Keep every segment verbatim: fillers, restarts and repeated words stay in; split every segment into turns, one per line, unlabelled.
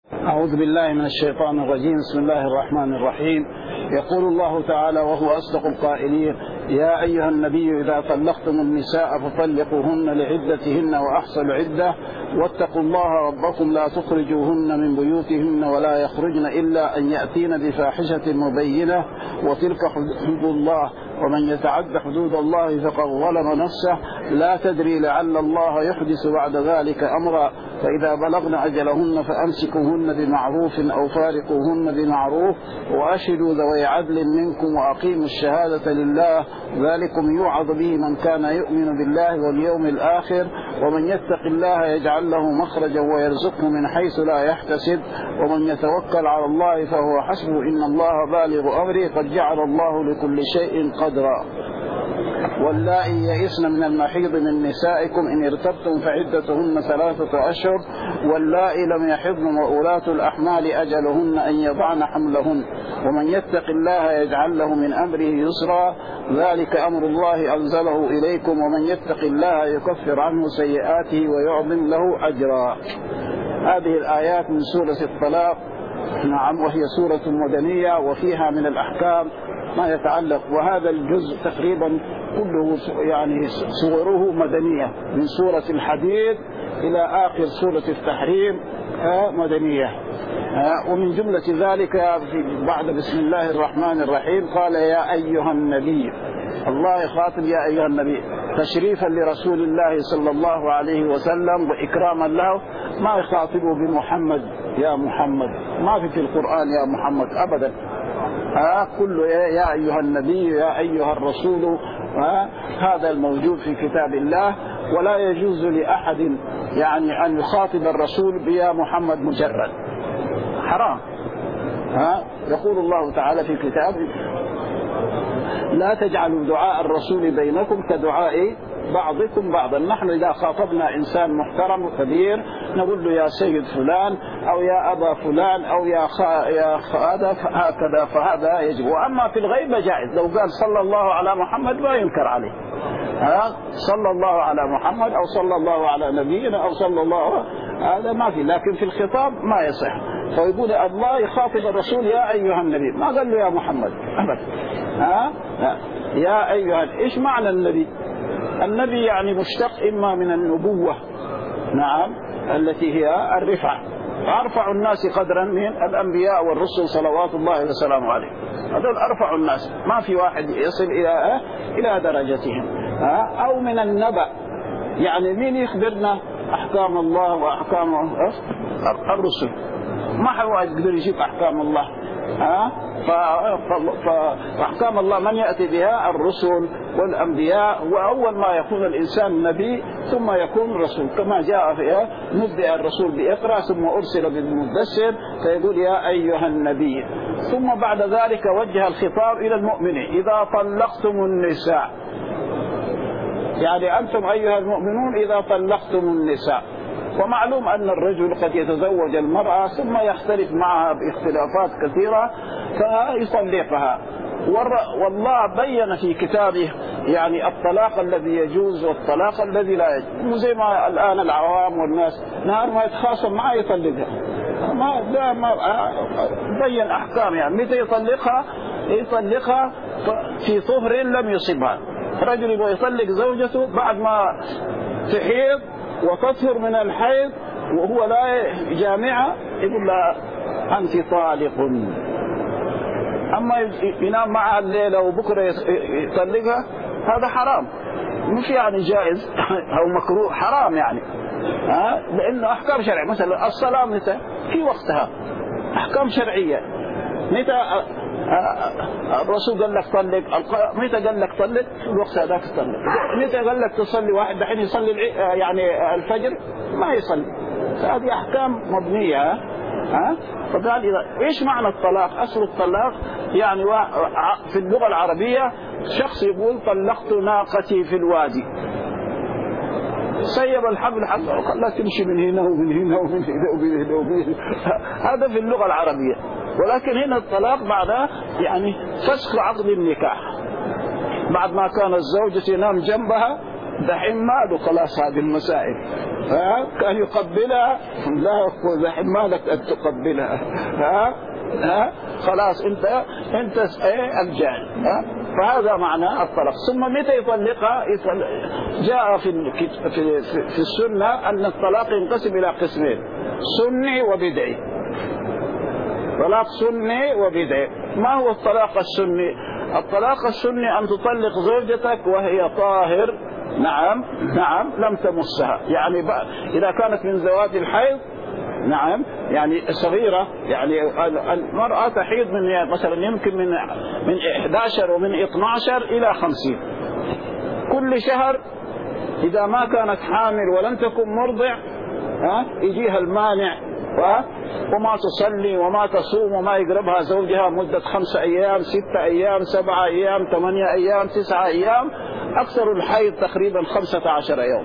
أعوذ بالله من الشيطان الرجيم. بسم الله الرحمن الرحيم. يقول الله تعالى وهو أصدق القائلين: يا أيها النبي إذا طلقتم النساء فطلقوهن لعدتهن وأحصوا عدة واتقوا الله ربكم لا تخرجوهن من بيوتهن ولا يخرجن إلا أن يأتين بفاحشة مبينة وتلك حدود الله ومن يتعد حدود الله فقد ظلم نفسه لا تدري لعل الله يحدث بعد ذلك أمرا فإذا بلغن أجلهن فأمسكوهن بمعروف أو فارقوهن بمعروف وأشهدوا ذوي عدل منكم وأقيموا الشهادة لله ذلكم يوعظ به من كان يؤمن بالله واليوم الآخر ومن يتق الله يجعل له مخرجا ويرزقه من حيث لا يحتسب ومن يتوكل على الله فهو حسبه إن الله بالغ أمره قد جعل الله لكل شيء قدرا. واللائي يئسن من المحيض من نسائكم إن ارتبتم فعدتهن ثلاثة أشهر واللائي لم يحضن وأولاة الأحمال أجلهن أن يضعن حملهن ومن يتق الله يجعل له من أمره يسرا ذلك أمر الله أنزله إليكم ومن يتق الله يكفر عنه سيئاته ويعظم له أجرا. هذه الآيات من سورة الطلاق، نعم، وهي سورة مدنية وفيها من الأحكام ما يتعلق، وهذا الجزء تقريبا كله يعني صوره مدنية من سورة الحديد إلى آخر سورة التحريم مدنية. ومن جملة ذلك في بعد بسم الله الرحمن الرحيم قال يا أيها النبي، الله يخاطب يا أيها النبي تشريفا لرسول الله صلى الله عليه وسلم وإكراما له، ما يخاطبه بمحمد يا محمد، ما في في القرآن يا محمد أبدا. ها كله يا أيها النبي يا أيها الرسول، ها هذا الموجود في كتاب الله، ولا يجوز لأحد يعني أن يخاطب الرسول بيا محمد مجرد، حرام. ها يقول الله تعالى في كتابه لا تجعلوا دعاء الرسول بينكم كدعاء بعضكم بعضا. نحن إذا خاطبنا إنسان محترم وكبير نقول له يا سيد فلان أو يا أبا فلان أو يا خا يا هذا هكذا، فهذا يجب. وأما في الغيبة جائز، لو قال صلى الله على محمد ما ينكر عليه، ها صلى الله على محمد أو صلى الله على نبينا أو صلى الله، هذا ما في. لكن في الخطاب ما يصح. فيقول الله يخاطب الرسول يا أيها النبي، ما قال له يا محمد أبدا. ها يا أيها. إيش معنى النبي؟ النبي يعني مشتق إما من النبوة، نعم، التي هي الرفعة، أرفع الناس قدرا من الأنبياء والرسل صلوات الله وسلامه عليه، هذول أرفع الناس، ما في واحد يصل إلى إلى درجتهم. أو من النبأ، يعني مين يخبرنا أحكام الله وأحكام الرسل، ما حد يقدر يجيب أحكام الله. ها فأحكام الله من يأتي بها؟ الرسل والأنبياء، وأول ما يكون الإنسان نبي ثم يكون رسول، كما جاء فيها نبئ الرسول بإقرأ ثم أرسل بالمدثر، فيقول يا أيها النبي. ثم بعد ذلك وجه الخطاب إلى المؤمنين إذا طلقتم النساء، يعني أنتم أيها المؤمنون إذا طلقتم النساء. ومعلوم أن الرجل قد يتزوج المرأة ثم يختلف معها باختلافات كثيرة فيطلقها، والله بين في كتابه يعني الطلاق الذي يجوز والطلاق الذي لا يجوز. زي ما الآن العوام والناس نهار ما يتخاصم معه يطلقها، ما لا ما بين أحكام، يعني متى يطلقها؟ يطلقها في طهر لم يصبها. رجل يبغى يطلق زوجته بعد ما تحيض وتطهر من الحيض وهو لا جامعة، يقول لها أنت طالق. أما ينام معها الليلة وبكرة يطلقها، هذا حرام، مش يعني جائز أو مكروه، حرام يعني. ها لأنه أحكام شرعية. مثلا الصلاة متى؟ في وقتها، أحكام شرعية. متى الرسول قال لك طلق؟ متى قال لك طلق؟ في الوقت هذاك طلق. متى قال لك تصلي؟ واحد دحين يصلي يعني الفجر ما يصلي. هذه أحكام مبنية. ها فقال إذا إيش معنى الطلاق؟ أصل الطلاق يعني في اللغة العربية شخص يقول طلقت ناقتي في الوادي، سيب الحبل حتى خلاها تمشي من هنا ومن هنا ومن هنا ومن هنا ومن هنا. هذا في اللغة العربية. ولكن هنا الطلاق بعد يعني فسخ عقد النكاح، بعد ما كان الزوجة ينام جنبها دحين ماله خلاص هذه المسائل. ها كان يقبلها لا يقول دحين مالك أن تقبلها. ها ها خلاص انت انت ايه الجاهل. ها فهذا معنى الطلاق. ثم متى يطلقها؟ يطلق جاء في في في السنه ان الطلاق ينقسم الى قسمين: سني وبدعي. طلاق سني وبدعي. ما هو الطلاق السني؟ الطلاق السني ان تطلق زوجتك وهي طاهر، نعم نعم لم تمسها، يعني اذا كانت من ذوات الحيض، نعم يعني صغيرة، يعني المرأة تحيض من مثلا يمكن من من إحدى عشر ومن اثني عشر إلى خمسين كل شهر. إذا ما كانت حامل ولم تكن مرضع ها يجيها المانع وما تصلي وما تصوم وما يقربها زوجها مدة خمسة أيام ستة أيام سبعة أيام ثمانية أيام تسعة أيام. أكثر الحيض تقريبا خمسة عشر يوم،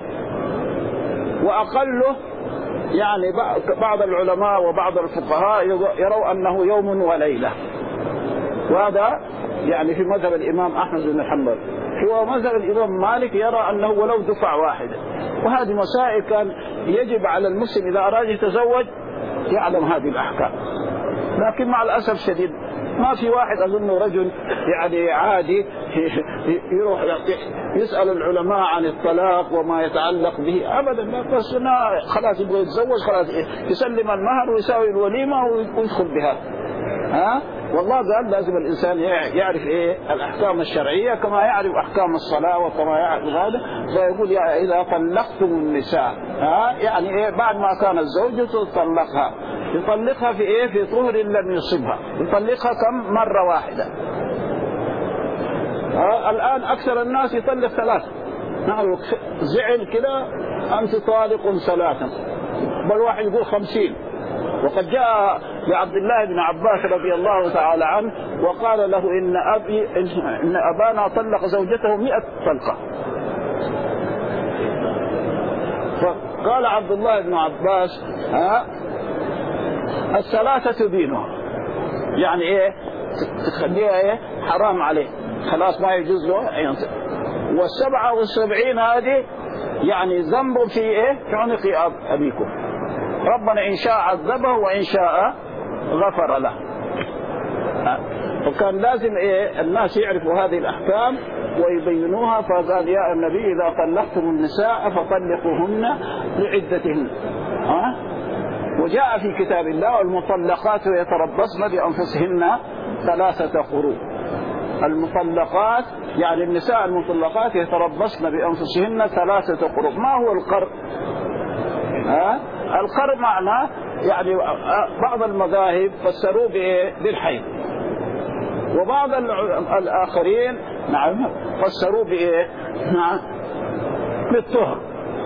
وأقله يعني بعض العلماء وبعض الفقهاء يروا أنه يوم وليلة، وهذا يعني في مذهب الإمام أحمد بن حنبل. في مذهب الإمام مالك يرى أنه ولو دفع واحدة. وهذه مسائل كان يجب على المسلم إذا أراد يتزوج يعلم هذه الأحكام، لكن مع الأسف الشديد ما في واحد أظن رجل يعني عادي يروح يسأل العلماء عن الطلاق وما يتعلق به أبدا. بس خلاص يبغى يتزوج خلاص يسلم المهر ويساوي الوليمة ويدخل بها. ها والله قال لازم الإنسان يعرف إيه الأحكام الشرعية كما يعرف أحكام الصلاة وكما يعرف هذا. فيقول يا إذا طلقتم النساء ها يعني إيه بعد ما كانت زوجته تطلقها يطلقها في إيه في طهر لم يصبها، يطلقها كم مرة واحدة. الآن أكثر الناس يطلق ثلاثة، نعم زعل كده أنت طالق ثلاثا، بل واحد يقول خمسين. وقد جاء لعبد الله بن عباس رضي الله تعالى عنه وقال له إن أبي إن أبانا طلق زوجته مئة طلقة. فقال عبد الله بن عباس ها الثلاثة تبينها، يعني إيه تخليها إيه حرام عليه خلاص ما يجوز له ينطق. والسبعة والسبعين هذه يعني ذنب في إيه في عنق أبيكم، ربنا إن شاء عذبه وإن شاء غفر له. وكان لازم إيه الناس يعرفوا هذه الأحكام ويبينوها. فقال يا النبي إذا طلقتم النساء فطلقوهن لعدتهن. ها وجاء في كتاب الله والمطلقات يتربصن بأنفسهن ثلاثة قروء. المطلقات يعني النساء المطلقات يتربصن بأنفسهن ثلاثة قروء. ما هو القرء؟ ها القرء معناه يعني بعض المذاهب فسروه بالحيض، وبعض الآخرين نعم فسروه بإيه نعم بالطهر.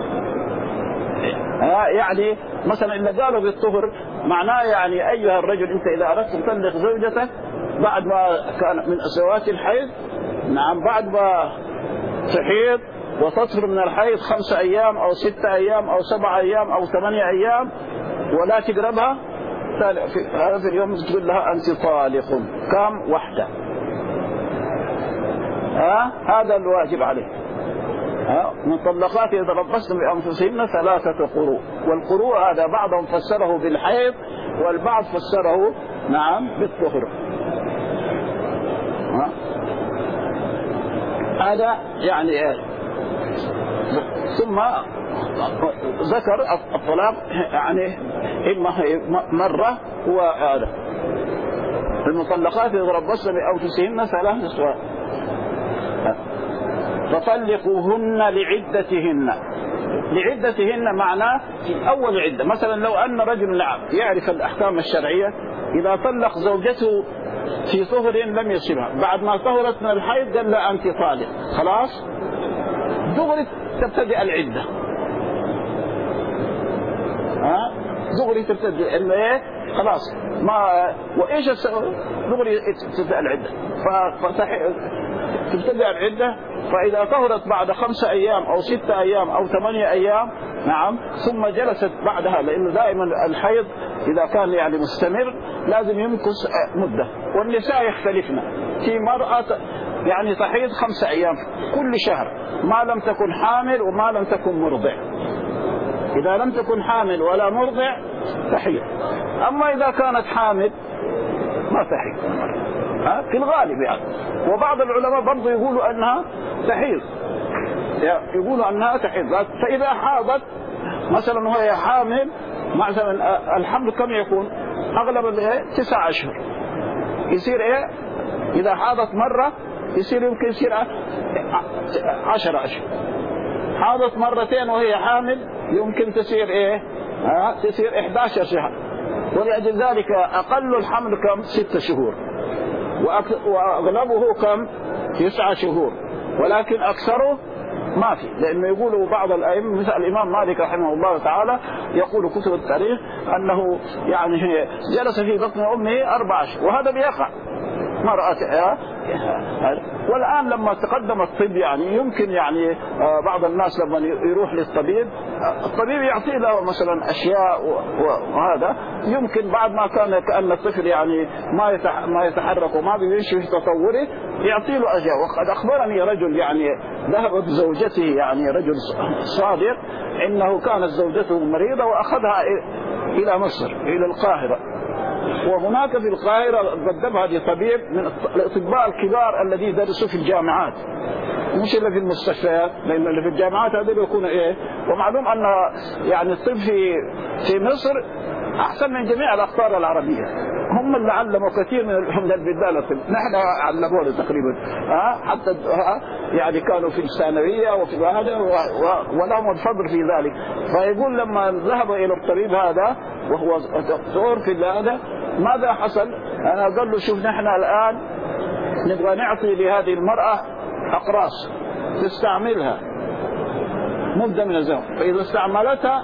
يعني مثلا إذا قالوا بالطهر معناه يعني أيها الرجل أنت إذا أردت تطلق زوجتك بعد ما كان من أسوات الحيض، نعم بعد ما تحيض وتطهر من الحيض خمسة أيام أو ستة أيام أو سبعة أيام أو ثمانية أيام ولا تقربها، هذا في اليوم تقول لها أنت طالق كم واحدة. ها هذا الواجب عليه. ها مطلقات يتربصن بأنفسهن ثلاثة قروء. والقروء هذا بعضهم فسره بالحيض والبعض فسره نعم بالطهر. هذا يعني ثم ذكر الطلاق يعني إما مرة وهذا المطلقات يتربصن بأنفسهن ثلاث أشهر فطلقوهن لعدتهن. لعدتهن معناه في أول عدة. مثلا لو أن رجل يعرف الأحكام الشرعية إذا طلق زوجته في طهر لم يصبها بعد ما طهرت من الحيض قال لا أنت طالق، خلاص دغري تبتدئ العدة. ها دغري تبتدئ إنه إيه خلاص ما وإيش السبب دغري تبتدئ العدة فتح تبتدئ العدة. فإذا طهرت بعد خمسة أيام أو ستة أيام أو ثمانية أيام نعم ثم جلست بعدها، لأنه دائما الحيض إذا كان يعني مستمر لازم يمكث مدة. والنساء يختلفن، في مرأة يعني تحيض خمسة أيام كل شهر ما لم تكن حامل وما لم تكن مرضع. إذا لم تكن حامل ولا مرضع تحيض. أما إذا كانت حامل ما تحيض ها في الغالب يعني. وبعض العلماء برضو يقولوا أنها تحيض، يقولوا أنها تحيض. فإذا حاضت مثلا وهي حامل مثلا الحمل كم يكون؟ أغلب الإيه تسع أشهر. يصير إيه إذا حاضت مرة يصير يمكن يصير عشر أشهر. حاضت مرتين وهي حامل يمكن تصير إيه ها تصير إحدى عشر شهر. ولأجل ذلك أقل الحمل كم؟ ستة شهور، وأغلبه كم؟ تسعة شهور، ولكن أكثره ما في. لأنه يقولوا بعض الأئمة مثل الإمام مالك رحمه الله تعالى يقول كتب التاريخ أنه يعني جلس في بطن أمه أربع أشهر، وهذا بيقع مرأة. والآن لما تقدم الطب يعني يمكن يعني بعض الناس لما يروح للطبيب الطبيب يعطيه له مثلا أشياء وهذا يمكن بعد ما كان كأن الطفل يعني ما ما يتحرك وما بيمشي في تطوره يعطي له أشياء. وقد أخبرني رجل يعني ذهبت زوجته يعني رجل صادق إنه كانت زوجته مريضة وأخذها إلى مصر إلى القاهرة، وهناك في القاهرة قدمها لطبيب من الأطباء الكبار الذي درسوا في الجامعات مش اللي في المستشفيات، لأن اللي في الجامعات هذول يكونوا إيه. ومعلوم أن يعني الطب في في مصر أحسن من جميع الأقطار العربية، هم اللي علموا كثير من من البلدان الطب، نحن علمونا تقريبا ها حتى ها يعني كانوا في الثانوية وفي هذا ولهم الفضل في ذلك. فيقول لما ذهب إلى الطبيب هذا وهو دكتور في هذا ماذا حصل؟ أنا قال له شوف نحن الآن نبغى نعطي لهذه المرأة أقراص تستعملها مدة من الزمن، فإذا استعملتها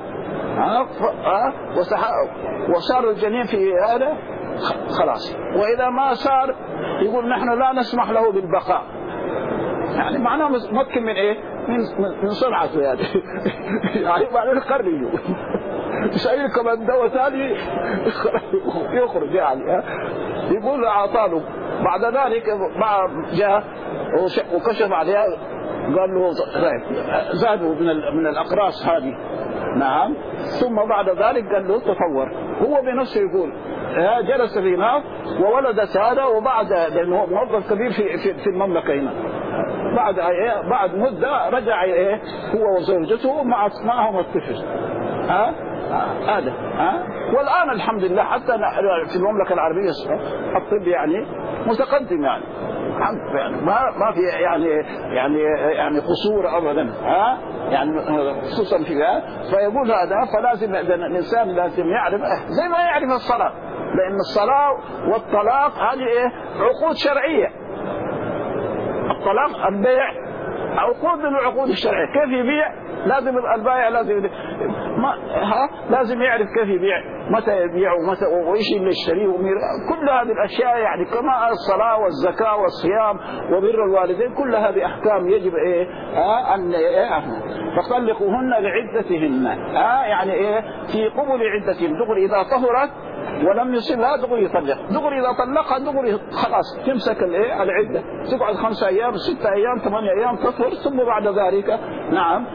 وصار الجنين في هذا خلاص، وإذا ما صار يقول نحن لا نسمح له بالبقاء. يعني معناه ممكن من إيه؟ من من صنعته هذا يعني بعدين قرروا شيء كمان دواء ثاني يخرج يعني. يقول أعطاله بعد ذلك جاء وكشف عليها قال له زادوا من من الأقراص هذه نعم. ثم بعد ذلك قال له تطور، هو بنفسه يقول جلس في نار وولدت هذا، وبعد لأنه موظف كبير في في, في المملكة هنا بعد إيه بعد مدة رجع إيه هو وزوجته مع معهم الطفل ها هذا ها. والآن الحمد لله حتى في المملكة العربية الطب يعني متقدم يعني يعني ما ما في يعني يعني يعني قصور ابدا ها يعني خصوصا فيها. فيقول هذا فلازم الانسان لازم يعرف زي ما يعرف الصلاة، لأن الصلاة والطلاق هذه ايه عقود شرعية. الطلاق البيع عقود من العقود الشرعية. كيف يبيع؟ لازم البائع لازم ما ها لازم يعرف كيف يبيع، متى يبيع ومتى وايش اللي يشتريه ومير... كل هذه الاشياء يعني كما الصلاه والزكاه والصيام وبر الوالدين كل هذه احكام يجب ايه ها ان إيه؟ فطلقوهن لعدتهن ها يعني ايه في قبل عدتهن. دغري اذا طهرت ولم يصلها دغري يطلق، دغري اذا طلقها دغري خلاص تمسك الايه العده، تقعد خمسة ايام ستة ايام ثمانية ايام تطهر، ثم بعد ذلك نعم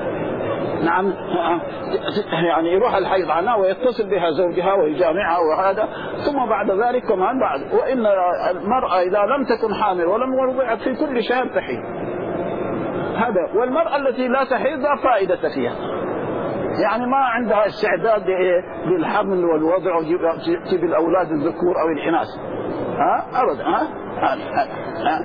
نعم يعني يروح الحيض عنها ويتصل بها زوجها ويجامعها وهذا، ثم بعد ذلك كمان بعد. وإن المرأة إذا لم تكن حامل ولم وضعت في كل شهر تحيض هذا. والمرأة التي لا تحيض لا فائدة فيها، يعني ما عندها استعداد للحمل والوضع وتجيب الأولاد الذكور أو الإناث ها أبدا ها ها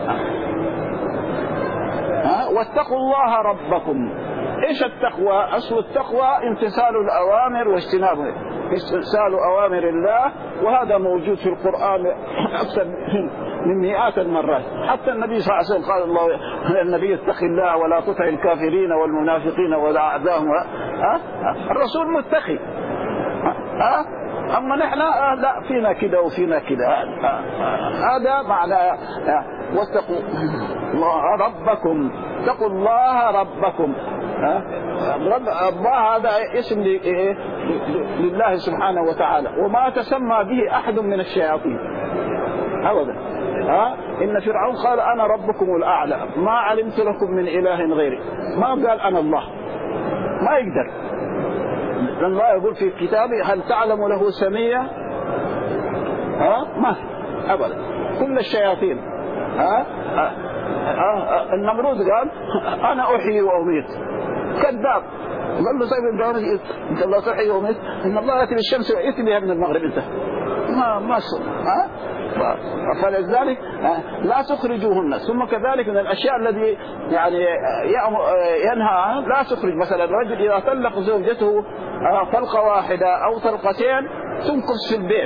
ها واتقوا الله ربكم. ايش التقوى؟ اصل التقوى امتثال الاوامر واجتناب امتثال اوامر الله، وهذا موجود في القران اكثر من مئات المرات. حتى النبي صلى الله عليه وسلم قال الله النبي اتق الله ولا تطع الكافرين والمنافقين ولا اعداهم. ها الرسول متقي ها اما نحن لا فينا كده وفينا كده. هذا معنى واتقوا الله ربكم، اتقوا الله ربكم. رب الله هذا اسم لله سبحانه وتعالى، وما تسمى به أحد من الشياطين أبدا ها إن فرعون قال أنا ربكم الأعلى ما علمت لكم من إله غيري، ما قال أنا الله، ما يقدر. الله يقول في كتابه هل تعلم له سمية؟ ها ما أبدا. كل الشياطين ها أه؟ أه؟ النمرود قال أنا أحيي وأميت، كذاب. قال له طيب انت الله تحيي وميت، ان الله ياتي بالشمس وياتي بها من المغرب، انت ما ما ها. فلذلك لا تخرجوهن. ثم كذلك من الاشياء الذي يعني ينهى لا تخرج، مثلا الرجل اذا طلق زوجته طلقه واحده او طلقتين تمكث في البيت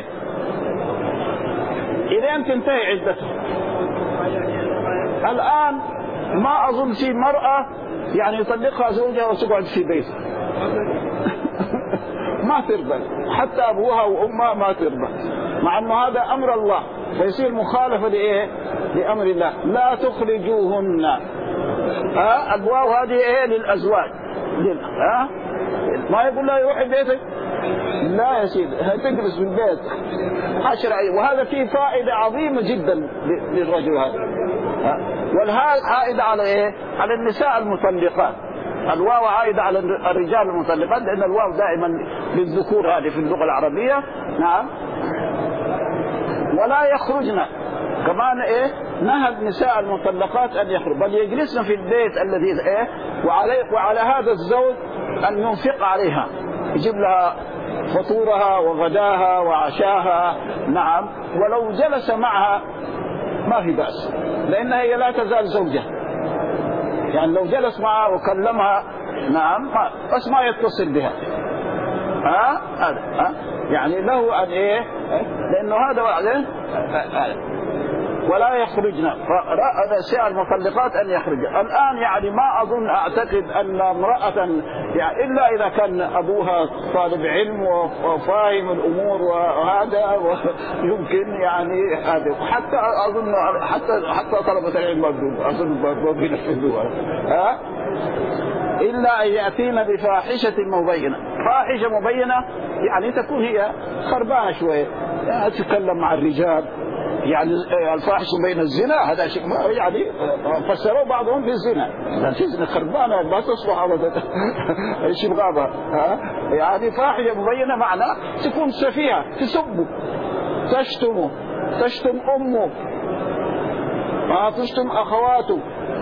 الى ان تنتهي عدته. الان ما اظن في مرأة يعني يطلقها زوجها وتقعد في بيته ما ترضى، حتى ابوها وامها ما ترضى، مع انه هذا امر الله، فيصير مخالفه لايه؟ لامر الله. لا تخرجوهن. ها الواو هذه ايه؟ للازواج. ها ما يقول لا يروح بيتك، لا يا سيدي تجلس في البيت عشر أيام. وهذا فيه فائده عظيمه جدا للرجل هذا. والهاء عائده على ايه؟ على النساء المطلقات. الواو عائده على الرجال المطلقات، لان الواو دائما للذكور هذه في اللغه العربيه. نعم. ولا يخرجن كمان ايه؟ نهى النساء المطلقات ان يخرج، بل يجلسن في البيت الذي ايه؟ وعلى وعلى هذا الزوج ان ينفق عليها، يجيب لها فطورها وغداها وعشاها. نعم. ولو جلس معها ما في بأس، لأنها هي لا تزال زوجة. يعني لو جلس معها وكلمها نعم بس ما يتصل بها. ها هذا ها يعني له أن إيه؟ لأنه هذا وعده. ولا يخرجنا، فنساء المطلقات أن يخرج. الآن يعني ما أظن أعتقد أن امرأة يعني إلا إذا كان أبوها طالب علم وفاهم الأمور وهذا يمكن يعني هذا. حتى أظن حتى حتى طلبة العلم أظن بابين الحدود ها إلا أن يأتينا بفاحشة مبينة. فاحشة مبينة يعني تكون هي خربانة شوية، يعني تتكلم مع الرجال، يعني الفاحش بين الزنا هذا شيء يعني فسروا بعضهم بالزنا، الزنا خربانه ما تصلح ابدا ايش يبغى يعني فاحشه مبينه معنى تكون سفيهه، تسبه تشتمه تشتم امه ما تشتم اخواته،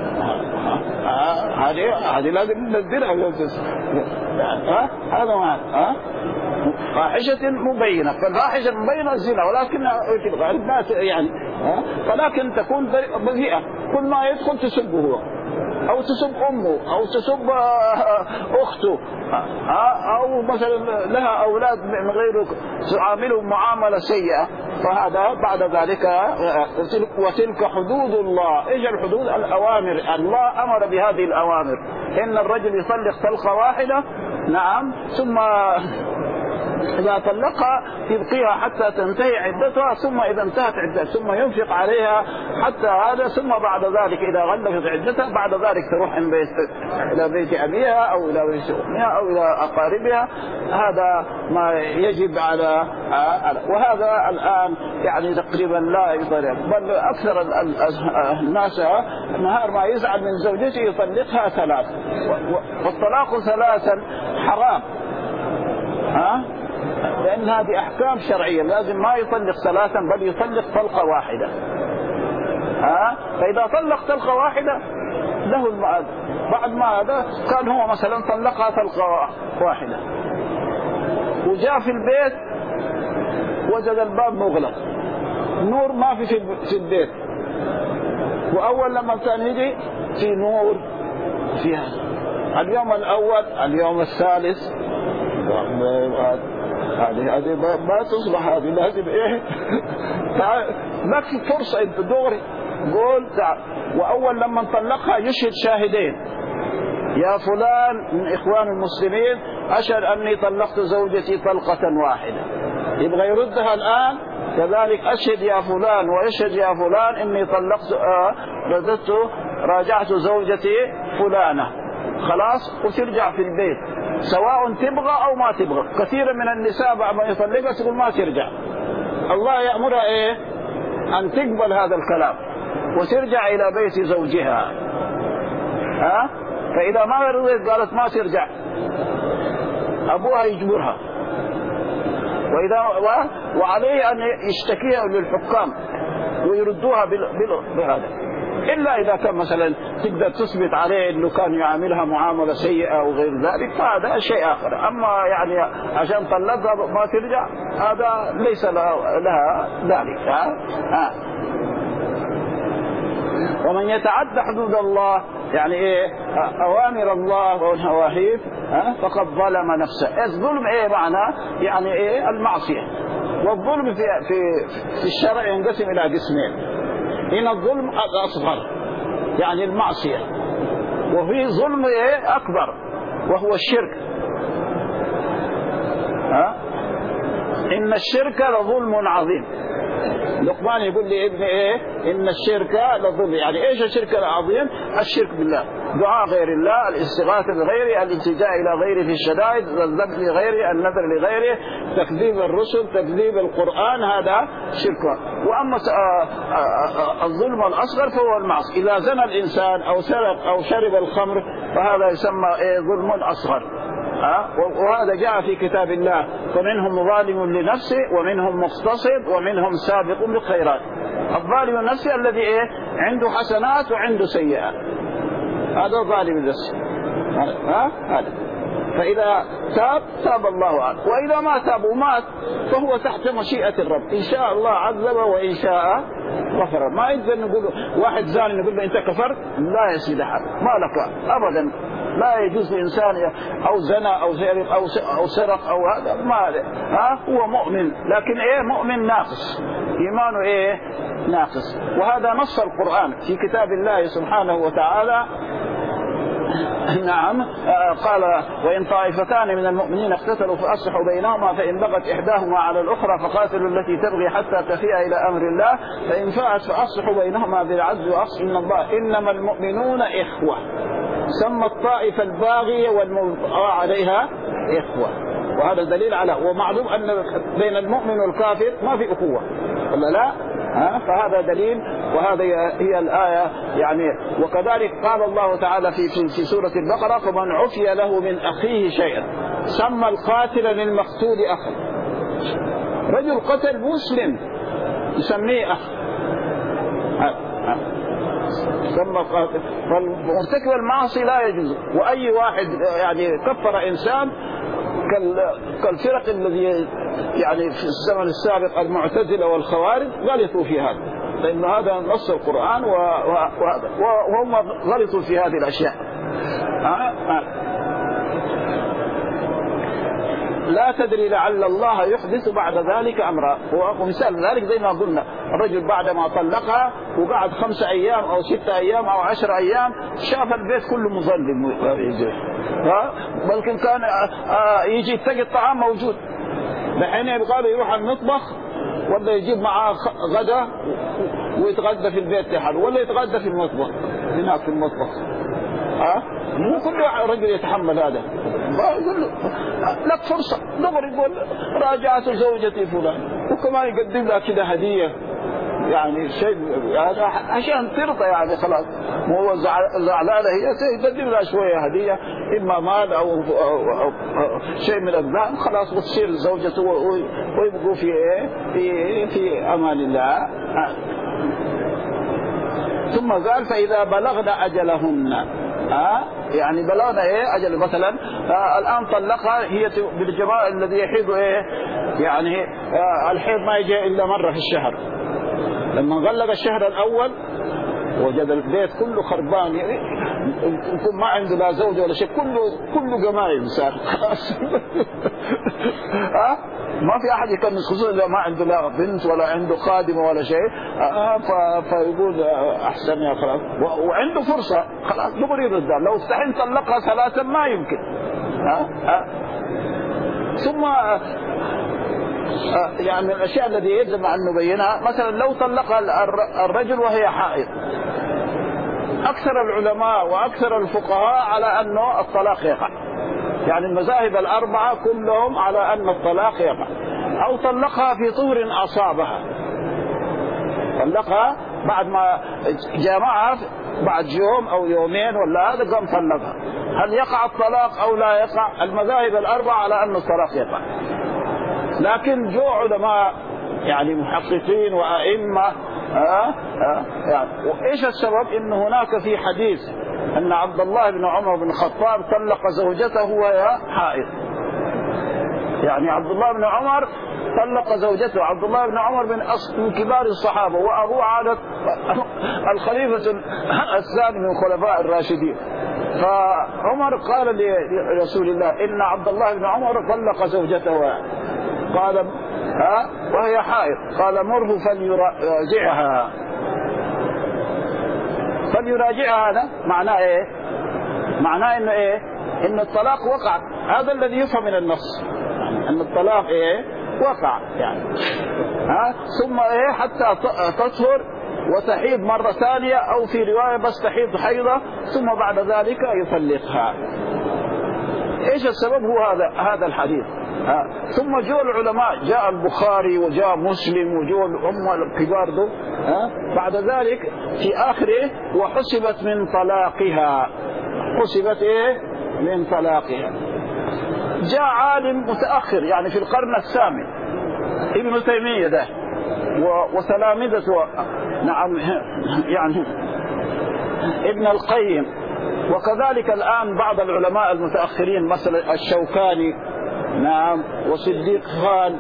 هذه هذه لازم ننذرها. ها هذا معنى ها فاحشة مبينة. فالفاحشة المبينة الزنا، ولكن الناس يعني ها فلكن تكون بذيئة، كل ما يدخل تسبه هو أو تسب أمه أو تسب أخته أو مثلا لها أولاد من غيره تعاملهم معاملة سيئة، فهذا بعد ذلك. وتلك حدود الله. إيش الحدود؟ الأوامر. الله أمر بهذه الأوامر، إن الرجل يطلق طلقة واحدة نعم ثم إذا طلقها يبقيها حتى تنتهي عدتها، ثم إذا انتهت عدتها ثم ينفق عليها حتى هذا، ثم بعد ذلك إذا غلقت عدتها بعد ذلك تروح إلى بيت أبيها أو إلى بيت أمها أو إلى أقاربها. هذا ما يجب على. وهذا الآن يعني تقريبا لا يطلق، بل أكثر الناس نهار ما يزعل من زوجته يطلقها ثلاث، والطلاق ثلاثا حرام. ها لأن هذه أحكام شرعية، لازم ما يطلق ثلاثا بل يطلق طلقة واحدة. ها فإذا طلق طلقة واحدة له المعاد. بعد ما هذا كان هو مثلا طلقها طلقة واحدة وجاء في البيت وجد الباب مغلق، نور ما في في البيت، وأول لما كان يجي في نور فيها اليوم الأول اليوم الثالث، هذه هذه ما تصلح، هذه لازم ايه لك فرصه انت دوري قول تعال. واول لما نطلقها يشهد شاهدين، يا فلان من اخوان المسلمين اشهد اني طلقت زوجتي طلقه واحده، يبغى يردها الان كذلك اشهد يا فلان ويشهد يا فلان اني طلقت آه رددت راجعت زوجتي فلانه، خلاص وترجع في البيت سواء تبغى أو ما تبغى. كثير من النساء بعد ما يطلقها تقول ما ترجع. الله يأمرها إيه؟ أن تقبل هذا الكلام، وترجع إلى بيت زوجها، ها؟ فإذا ما رضيت قالت ما ترجع أبوها يجبرها، وإذا وعليه أن يشتكيها للحكام ويردوها بهذا، إلا إذا كان مثلا تقدر تثبت عليه أنه كان يعاملها معاملة سيئة أو غير ذلك فهذا شيء آخر. أما يعني عشان طلقها ما ترجع هذا ليس لها ذلك. ها؟ ها. ومن يتعد حدود الله يعني إيه أوامر الله ونواهيه فقد ظلم نفسه. الظلم إيه معناه؟ يعني إيه المعصية. والظلم في في في الشرع ينقسم إلى قسمين. هنا الظلم الأصغر يعني المعصية، وفي ظلم إيه أكبر وهو الشرك. ها؟ إن الشرك لظلم عظيم. لقمان يقول لي ابن إيه إن الشرك لظلم. يعني إيش الشرك العظيم؟ الشرك بالله، دعاء غير الله، الاستغاثة بغيره، الالتجاء إلى غيره في الشدائد، الذبح لغيره، النذر لغيره، تكذيب الرسل، تكذيب القرآن، هذا شرك. وأما الظلم الأصغر فهو المعصية. إذا زنى الإنسان أو سرق أو شرب الخمر فهذا يسمى إيه ظلم أصغر. ها؟ وهذا جاء في كتاب الله فمنهم ظالم لنفسه ومنهم مقتصد ومنهم سابق بالخيرات. الظالم لنفسه الذي إيه عنده حسنات وعنده سيئات، هذا ظالم لنفسه. ها هذا فإذا تاب تاب الله عنه، وإذا ما تاب ومات فهو تحت مشيئة الرب، إن شاء الله عذبه وإن شاء غفر. ما يقدر نقول واحد زاني نقول له أنت كفرت، لا يا سيدي حق ما لك أبدا. لا يجوز لإنسان أو زنا أو سرق أو أو سرق أو هذا ما ها هو مؤمن، لكن إيه مؤمن ناقص، إيمانه إيه ناقص. وهذا نص القرآن في كتاب الله سبحانه وتعالى. نعم قال وإن طائفتان من المؤمنين اقتتلوا فأصلحوا بينهما فإن بغت إحداهما على الأخرى فقاتلوا التي تبغي حتى تفيء إلى أمر الله فإن فاءت فأصلحوا بينهما بالعدل وأقسطوا إن الله إنما المؤمنون إخوة. سمى الطائفة الباغية والمبغى عليها إخوة، وهذا دليل على ومعلوم أن بين المؤمن والكافر ما في أخوة ولا لا؟ ها؟ فهذا دليل، وهذا هي الآية يعني. وكذلك قال الله تعالى في في سورة البقرة فمن عفي له من أخيه شيئا سمى القاتل للمقتول أخا. رجل قتل مسلم يسميه أخ، سمى قاتل. فالمرتكب المعصية لا يجوز. وأي واحد يعني كفر إنسان كالفرق الذي يعني في الزمن السابق المعتزلة والخوارج غلطوا في هذا، لأن هذا نص القرآن وهذا وهم غلطوا في هذه الأشياء. لا تدري لعل الله يحدث بعد ذلك أمرا. ومثال ذلك زي ما قلنا الرجل بعد ما طلقها وقعد خمسة أيام أو ستة أيام أو عشر أيام شاف البيت كله مظلم، بل كان يجي يتقي الطعام موجود، بحين يبغى يروح المطبخ ولا يجيب معاه غدا ويتغدى في البيت لحاله ولا يتغدى في المطبخ هناك في المطبخ. ها مو كل رجل يتحمل هذا. يقول له لك فرصة دغري يقول راجعت زوجتي فلان، وكمان يقدم لها كده هدية يعني شيء عشان ترضى يعني خلاص. مو هو زعلانة هي تقدم لها شوية هدية إما مال أو, أو, أو, أو شيء من الذهب خلاص وتصير زوجته ويبقوا في إيه في في أمان الله. ثم قال فإذا بلغن أجلهن ها يعني بلغنا ايه اجل مثلا الان طلقها هي بالجماع الذي يحيض ايه يعني آه الحيض ما يجي الا مره في الشهر. لما غلق الشهر الاول وجد البيت كله خربان يعني يكون ما عنده لا زوجه ولا شيء كله كله جمايل صار خلاص. ها ما في احد يكنس خصوصا اذا ما عنده لا بنت ولا عنده خادمه ولا شيء آه فيقول احسن يا خلاص وعنده فرصه خلاص دغري يرد. لو استحين طلقها ثلاثا ما يمكن. ها آه ثم آه يعني الاشياء التي يجب ان نبينها مثلا لو طلقها الرجل وهي حائض، اكثر العلماء واكثر الفقهاء على انه الطلاق يقع، يعني المذاهب الأربعة كلهم على أن الطلاق يقع. أو طلقها في طهر أصابها، طلقها بعد ما جامعها بعد يوم أو يومين ولا هذا قام طلقها، هل يقع الطلاق أو لا يقع؟ المذاهب الأربعة على أن الطلاق يقع، لكن جو علماء يعني محققين وأئمة آه آه يعني وإيش السبب؟ إن هناك في حديث أن عبد الله بن عمر بن الخطاب طلق زوجته وهي حائض. يعني عبد الله بن عمر طلق زوجته، عبد الله بن عمر من من كبار الصحابة وأبوه عادة الخليفة الثاني من الخلفاء الراشدين. فعمر قال لرسول الله إن عبد الله بن عمر طلق زوجته، قال ها وهي حائض، قال مره فليراجعها. فليراجعها هذا معناه ايه؟ معناه انه ايه؟ ان الطلاق وقع. هذا الذي يفهم من النص، يعني ان الطلاق ايه؟ وقع يعني ها ثم ايه حتى تطهر وتحيض مرة ثانية، او في رواية بس تحيض حيضة ثم بعد ذلك يطلقها. ايش السبب؟ هو هذا هذا الحديث. ها. ثم جو العلماء، جاء البخاري وجاء مسلم وجو الأمة الكبار دول بعد ذلك في آخره وحسبت من طلاقها، حسبت إيه من طلاقها. جاء عالم متأخر يعني في القرن الثامن ابن تيمية ده وتلامذته نعم يعني ابن القيم، وكذلك الآن بعض العلماء المتأخرين مثل الشوكاني نعم وصديق خان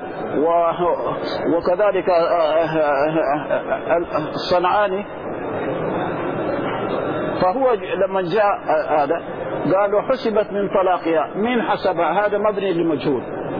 وكذلك الصنعاني. فهو لما جاء هذا قالوا حسبت من طلاقها. مين حسبها؟ هذا مبني للمجهول.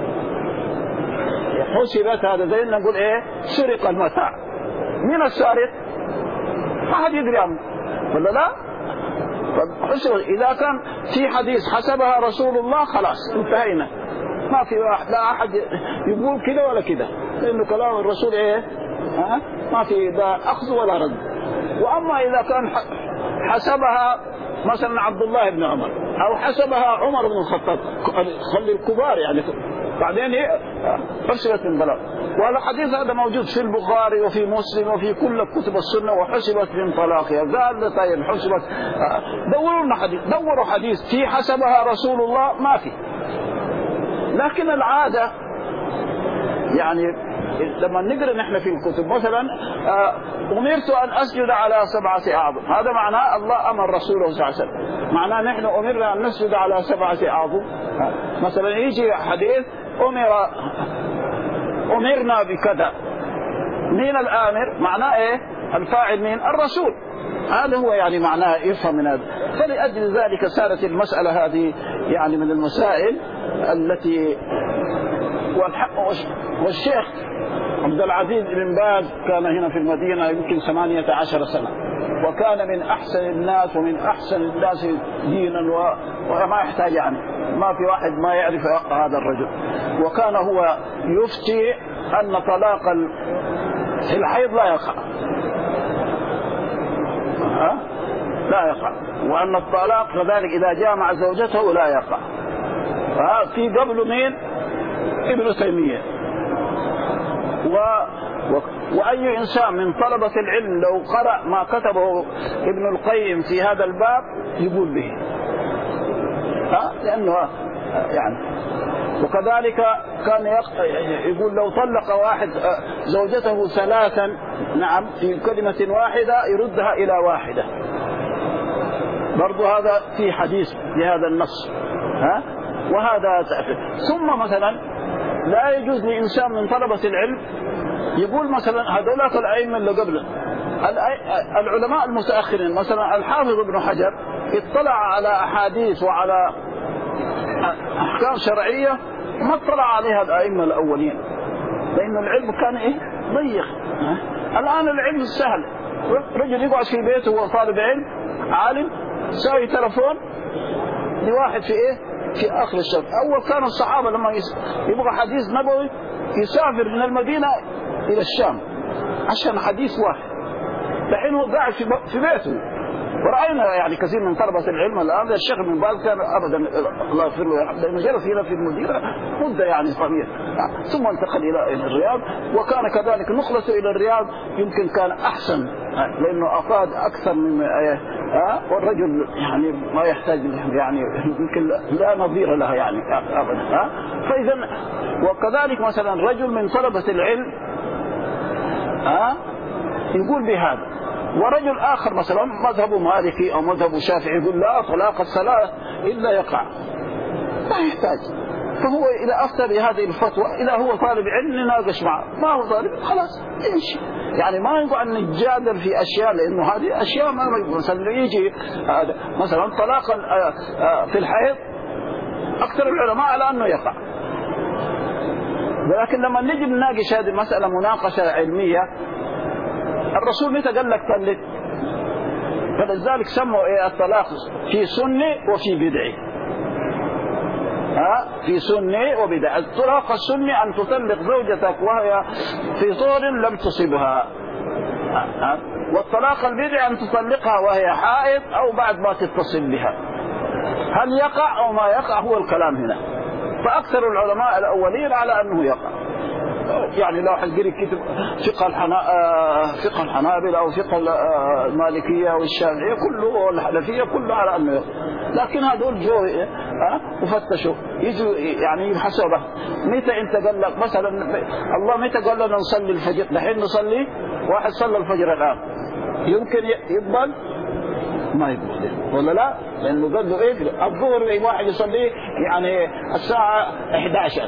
حسبت هذا زي ما نقول ايه سرق المتاع. مين السارق؟ ما حد يدري عنه ولا لا؟ إذا كان في حديث حسبها رسول الله خلاص انتهينا، ما في واحد لا أحد يقول كده ولا كده، لأنه كلام الرسول إيه ها ما في ده أخذ ولا رد. وأما إذا كان حسبها مثلا عبد الله بن عمر أو حسبها عمر بن الخطاب، خلي الكبار يعني بعدين إيه حسبت من طلاق. والحديث هذا موجود في البخاري وفي مسلم وفي كل كتب السنة وحسبت من طلاقها. قال طيب حسبت، دوروا لنا حديث، دوروا حديث في حسبها رسول الله ما في. لكن العادة يعني لما نقرأ نحن في الكتب مثلا أمرت أن أسجد على سبعة أعظم، هذا معناه الله أمر رسوله صلى الله عليه وسلم، معناه نحن أمرنا أن نسجد على سبعة أعظم. مثلا يجي حديث أمر أمرنا بكذا، مين الآمر؟ معناه إيه؟ الفاعل مين؟ الرسول. هذا هو يعني معناه يفهم من هذا. فلأجل ذلك صارت المسألة هذه يعني من المسائل التي والشيخ عبد العزيز بن باز كان هنا في المدينة يمكن ثمانية عشر سنة، وكان من أحسن الناس ومن أحسن الناس دينا وما يحتاج يعني ما في واحد ما يعرف هذا الرجل. وكان هو يفتي أن طلاق في الحيض لا يقع ها؟ لا يقع، وأن الطلاق كذلك إذا جامع زوجته لا يقع. في قبل مين؟ ابن تيمية. و... و... وأي إنسان من طلبة العلم لو قرأ ما كتبه ابن القيم في هذا الباب يقول به ها؟ لأنه يعني وكذلك كان يقول لو طلق واحد زوجته ثلاثا نعم في كلمة واحدة يردها إلى واحدة، برضو هذا في حديث بهذا النص ها؟ وهذا تأثير. ثم مثلا لا يجوز لإنسان من طلبة العلم يقول مثلا هذولاك الأئمة اللي قبله العلماء المتأخرين، مثلا الحافظ ابن حجر اطلع على أحاديث وعلى أحكام شرعية ما اطلع عليها الأئمة الأولين، لأن العلم كان إيه ضيق. الآن العلم سهل، رجل يقعد في بيته وهو طالب علم عالم ساوي تلفون لواحد في إيه في آخر الشهر. أول كانوا الصحابة لما يبغى حديث نبوي يسافر من المدينة إلى الشام عشان حديث واحد، الحين هو قاعد في بيته. ورأينا يعني كثير من طلبة العلم الآن الشيخ من باز كان أبدا الله يغفر له لأنه جلس هنا في المدينة مدة يعني طويلة، ثم انتقل إلى الرياض، وكان كذلك نقلته إلى الرياض يمكن كان أحسن لأنه أفاد أكثر من ها، والرجل يعني ما يحتاج يعني يمكن لا نظير لها يعني أبدا ها. فإذا وكذلك مثلا رجل من طلبة العلم ها يقول بهذا، ورجل آخر مثلا مذهبه مالكي أو مذهبه شافعي يقول لا طلاق الثلاث إلا يقع، ما يحتاج. فهو إذا أفتى بهذه الفتوى إذا هو طالب علم نناقش معه، ما هو طالب خلاص يمشي. يعني ما ينفع أن نتجادل في أشياء، لأنه هذه أشياء ما مثلا يجي هذا مثلا طلاق في الحيض أكثر العلماء على أنه يقع، ولكن لما نجي نناقش هذه المسألة مناقشة علمية، الرسول متى قال لك طلق؟ فلذلك سموا إيه الطلاق في سنة وفي بدعة. ها في سنة وبدعة. الطلاق السنة أن تطلق زوجتك وهي في طور لم تصبها، ها؟ والطلاق البدعة أن تطلقها وهي حائض أو بعد ما تتصل بها. هل يقع أو ما يقع هو الكلام هنا. فأكثر العلماء الأولين على أنه يقع. يعني لو حنقري كتب فقه الحنا... فقه الحنابلة أو فقه المالكية والشافعية كله والحنفية كله على أنه يقع. لكن هذول جو ها وفتشوا يجوا يعني يبحثوا به متى أنت قال لك مثلا الله متى قال لنا نصلي الفجر، دحين نصلي واحد صلى الفجر الآن يمكن يقبل ما يقبل ولا لا؟ لأنه قال له إيه الظهر واحد يصلي يعني الساعة إحدى عشر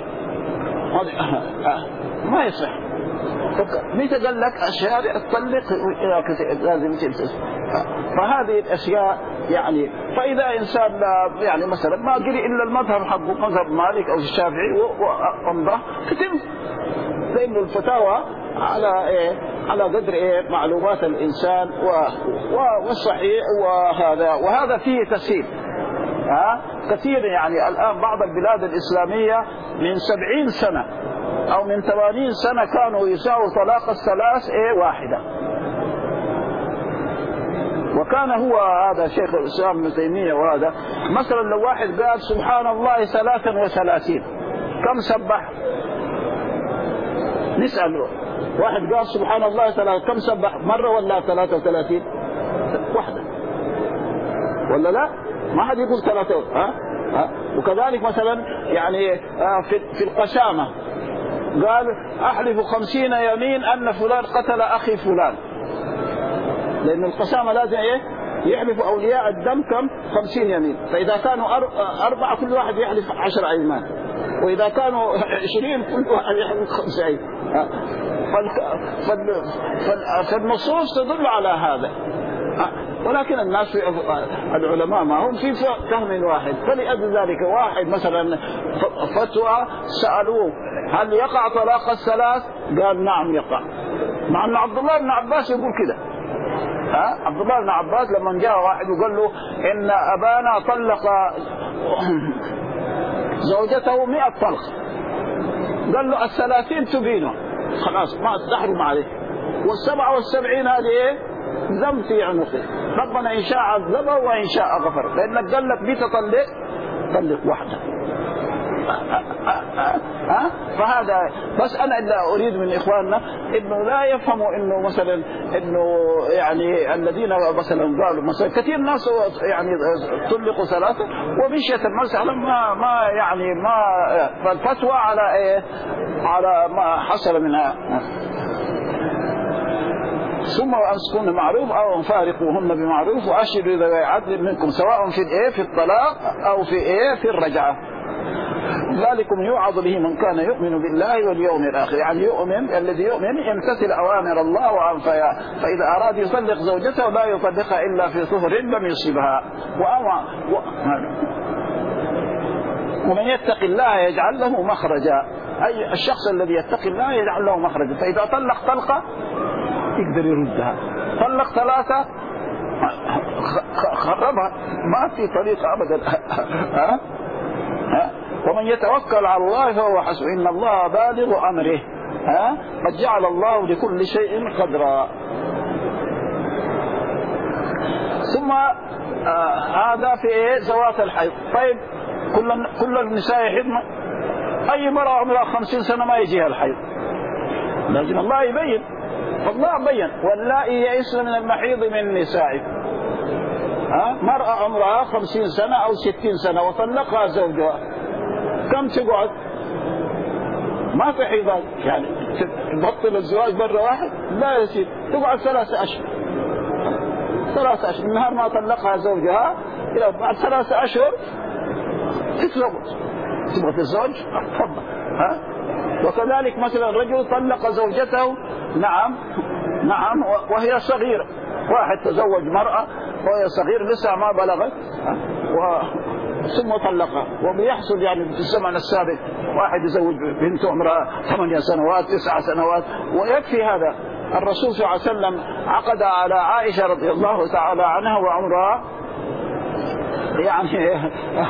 ما يصح. متى قال لك الشارع تطلق لازم تلتزم. فهذه الأشياء يعني فإذا إنسان يعني مثلا ما قري إلا المذهب حقه مذهب مالك أو الشافعي وأمضى كتب، لأن الفتاوى على إيه على قدر إيه معلومات الإنسان والصحيح وهذا وهذا فيه تسهيل. ها كثير يعني الآن بعض البلاد الإسلامية من سبعين سنة أو من ثمانين سنة كانوا يساووا طلاق الثلاث إيه واحدة. وكان هو هذا شيخ الإسلام ابن تيمية وهذا مثلا لو واحد قال سبحان الله ثلاثا وثلاثين كم سبح؟ نسأله واحد قال سبحان الله ثلاثة كم سبح؟ مرة ولا ثلاثة وثلاثين؟ واحدة ولا لا؟ ما حد يقول ثلاثة. ها؟ ها؟ وكذلك مثلا يعني في في القسامة قال أحلف خمسين يمين أن فلان قتل أخي فلان، لأن القسامة لازم إيه يحلف أولياء الدم كم خمسين يمين، فإذا كانوا أربعة كل واحد يحلف عشر أيمان، وإذا كانوا عشرين كل واحد يحلف خمس أيمان. فالنصوص تدل على هذا، ولكن الناس في العلماء ما هم في فهم واحد. فلأجل ذلك واحد مثلا فتوى سألوه هل يقع طلاق الثلاث؟ قال نعم يقع، مع أن عبد الله بن عباس يقول كده. ها عبد الله بن عباس لما جاء واحد وقال له إن أبانا طلق زوجته مئة طلق، قال له الثلاثين تبينه خلاص ما تحرم عليه، والسبعة والسبعين هذه إيه ذنب في عنقه، ربنا إن شاء عذبه وإن شاء غفر، لأنك قال لك بتطلق طلق واحدة. ها فهذا بس أنا إلا أريد من إخواننا إنه لا يفهموا إنه مثلا إنه يعني الذين مثلا قالوا مثلا كثير ناس يعني طلقوا ثلاثة ومشيت المسألة ما ما يعني ما فالفتوى على إيه على ما حصل منها. ثم وأمسكون معروف أو فارقوهن بمعروف وأشهدوا ذوي عدل منكم سواء في الإيه في الطلاق أو في إيه في الرجعة، ذلكم يوعظ به من كان يؤمن بالله واليوم الآخر. يعني يؤمن الذي يؤمن يمتثل أوامر الله وأنفيها، فإذا أراد يطلق زوجته لا يطلقها إلا في طهر لم يصبها. وأما و... ومن يتق الله يجعل له مخرجا، أي الشخص الذي يتقي الله يجعل له مخرجا. فإذا طلق طلقة يقدر يردها، طلق ثلاثة خربها، ما في طريقة أبدا. ها ها ومن يتوكل على الله فهو حسبه إن الله بالغ أمره، ها قد جعل الله لكل شيء قدرا. ثم آه هذا في إيه زوات الحيض. طيب كل كل النساء يحضن؟ أي مرأة عمرها خمسين سنة ما يجيها الحيض، لازم الله يبين. والله بين واللائي يئسن من المحيض من نسائكم. ها مرأة عمرها خمسين سنة أو ستين سنة وطلقها زوجها، كم تقعد؟ ما في حيض يعني تبطل الزواج مرة واحد؟ لا يصير، تقعد ثلاثة أشهر. ثلاثة أشهر من نهار ما طلقها زوجها إلى بعد ثلاثة أشهر تتزوج. تبغى تتزوج؟ تفضل. ها؟ وكذلك مثلا رجل طلق زوجته نعم نعم وهي صغيرة، واحد تزوج مرأة وهي صغيرة لسه ما بلغت و ثم طلقها. وبيحصل يعني في الزمن السابق واحد يزوج بنته عمرها ثمانية سنوات تسع سنوات ويكفي هذا. الرسول صلى الله عليه وسلم عقد على عائشة رضي الله تعالى عنها وعمرها يعني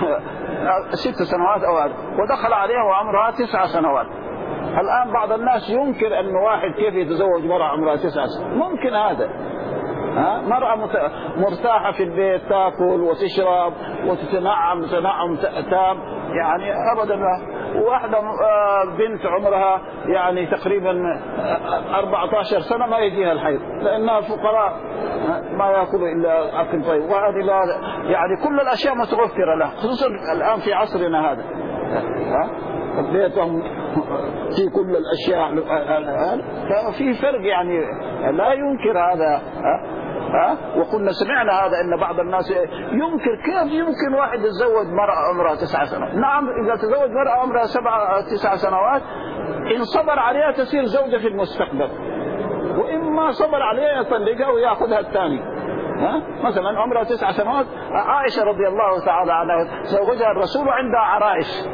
ست سنوات أو هذا، ودخل عليها وعمرها تسع سنوات. الآن بعض الناس ينكر أن واحد كيف يتزوج مرأة عمرها تسع سنوات. ممكن هذا. ها مرأة مرتاحة في البيت تأكل وتشرب وتتنعم تنعم تام يعني أبدا لا. واحدة بنت عمرها يعني تقريبا أربعة عشر سنة ما يجيها الحيض لأنها فقراء ما يأكلوا إلا أكل طيب، وهذه لا يعني كل الأشياء متوفرة له، خصوصا الآن في عصرنا هذا. ها بيتهم في كل الأشياء الآن، ففي فرق يعني لا ينكر هذا. ها ها وكنا سمعنا هذا ان بعض الناس ينكر كيف يمكن واحد يتزوج مرأة عمرها تسع سنوات. نعم اذا تزوج مرأة عمرها سبع تسع سنوات ان صبر عليها تصير زوجة في المستقبل، واما صبر عليها يطلقها وياخذها الثاني. ها مثلا عمرها تسع سنوات عائشة رضي الله تعالى عنها زوجها الرسول عندها عرائس.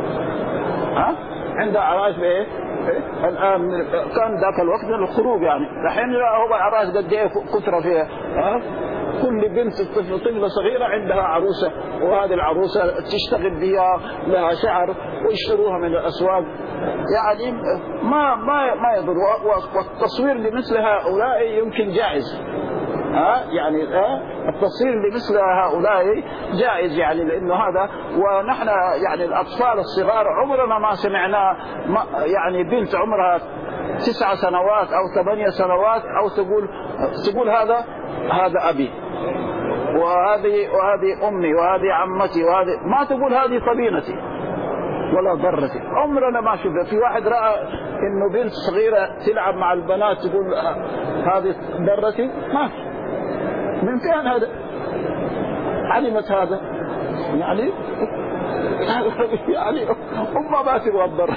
ها عندها عرائس بايه؟ إيه؟ الآن كان ذاك الوقت الخروج يعني الحين هو عراس قد ايه كثرة فيها. ها كل بنت طفل طفلة صغيرة عندها عروسة، وهذه العروسة تشتغل بها لها شعر ويشتروها من الأسواق يعني ما ما ما يضر. والتصوير لمثل هؤلاء يمكن جائز. ها يعني ها التصوير لمثل هؤلاء جائز يعني لأنه هذا. ونحن يعني الأطفال الصغار عمرنا ما سمعنا يعني بنت عمرها تسع سنوات أو ثمانية سنوات أو تقول تقول هذا هذا أبي وهذه وهذه أمي وهذه عمتي وهذه، ما تقول هذه طبينتي ولا ضرتي. عمرنا ما شفنا في واحد رأى إنه بنت صغيرة تلعب مع البنات تقول هذه ضرتي. ما في. من كان هذا علمت هذا يعني يعني هم ما تبغى الضرر.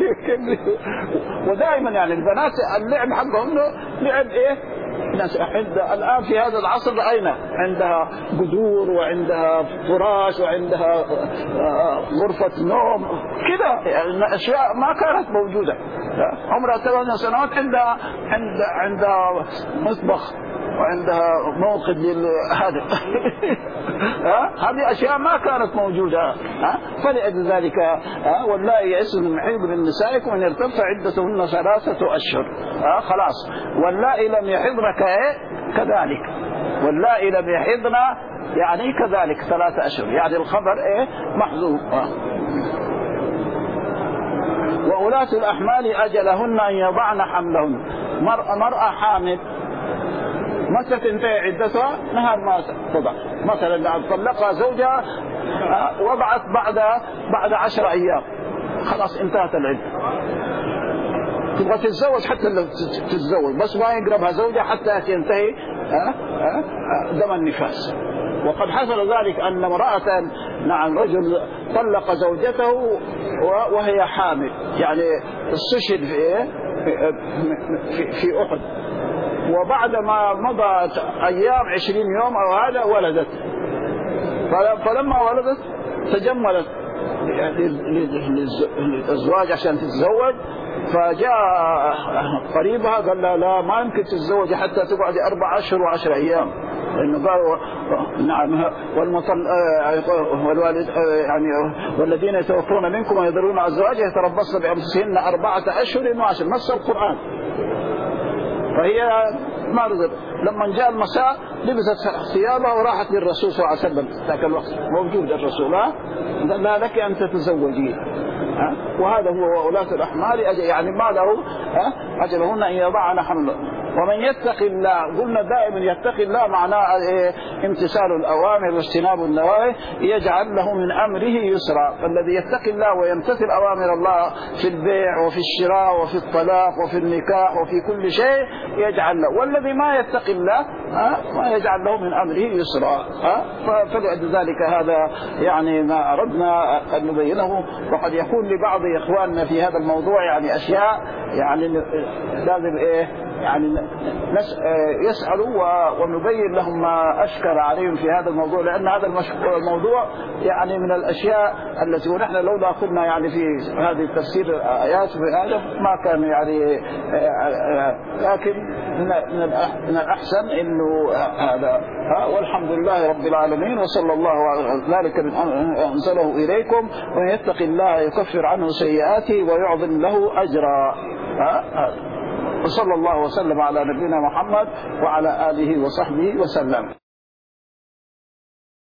ودائما يعني البنات اللعب حقهم لعب ايه ناس عند الآن في هذا العصر رأينا عندها قدور وعندها فراش وعندها غرفة نوم كذا يعني أشياء ما كانت موجودة. عمرها ثمان سنوات عندها عندها عندها مطبخ وعندها موقد لهذا. هذه أشياء ما كانت موجودة. ها فلأجل ذلك واللائي يئسن من المحيض من نسائكم أن يرتفع عدتهن ثلاثة أشهر. خلاص واللائي لم يحضن كذلك، واللائي لم يحضن يعني كذلك ثلاثة أشهر يعني الخبر إيه محذوف. وأولاة الأحمال أجلهن أن يضعن حملهن. مرأة حامل متى تنتهي عدتها؟ نهار ما تضع. مثلا طلقها زوجها وضعت بعد بعد عشر أيام خلاص انتهت العدة. تبغى تتزوج حتى لو تتزوج بس ما يقربها زوجها حتى تنتهي دم النفاس. وقد حصل ذلك أن امرأة نعم رجل طلق زوجته وهي حامل يعني استشهد في في, في أحد، وبعد ما مضى أيام عشرين يوم أو هذا ولدت. فلما ولدت تجملت للزواج عشان تتزوج، فجاء قريبها قال لا لا ما يمكن تتزوج حتى تقعد أربع أشهر وعشر أيام، لأنه قالوا نعم والمطل والوالد يعني والذين يتوفون منكم ويذرون أزواجا يتربصن بأنفسهن أربعة أشهر وعشر، نص القرآن. فهي ما رضت. لما جاء المساء لبست ثيابها وراحت للرسول صلى الله عليه وسلم ذاك الوقت موجود الرسول قال لا لك أن تتزوجين. وهذا هو ولاة الأحمال يعني ما له أجلهن أن يضعن حملهن. ومن يتق الله، قلنا دائما يتقي الله معناه امتثال الأوامر واجتناب النواهي، يجعل له من أمره يسرا. فالذي يتقي الله ويمتثل أوامر الله في البيع وفي الشراء وفي الطلاق وفي النكاح وفي كل شيء يجعل له، والذي ما يتقي الله ما يجعل له من أمره يسرا. فلذلك هذا يعني ما أردنا أن نبينه. وقد يكون لبعض إخواننا في هذا الموضوع يعني أشياء يعني لازم إيه يعني يسألوا ونبين لهم ما أشكر عليهم في هذا الموضوع، لأن هذا الموضوع يعني من الأشياء التي ونحن لولا كنا يعني في هذه التفسير الآيات هذا ما كان يعني، لكن من الأحسن إنه هذا. والحمد لله رب العالمين، وصلى الله على ذلك من أنزله إليكم، ومن يتق الله يكفر عنه سيئاته ويعظم له أجرا. وصلى الله وسلم على نبينا محمد وعلى آله وصحبه وسلم.